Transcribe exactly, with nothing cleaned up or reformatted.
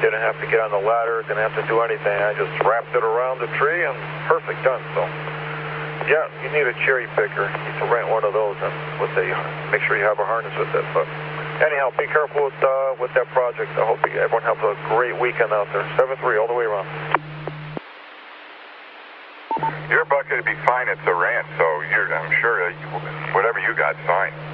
Didn't have to get on the ladder, didn't have to do anything. I just wrapped it around the tree and perfect, done. So, yeah, you need a cherry picker. You need to rent one of those and with a, make sure you have a harness with it. But anyhow, be careful with uh, with that project. I hope you, everyone has a great weekend out there. seven three all the way around. Your bucket would be fine at the ranch, so you're, I'm sure uh, whatever you got's fine.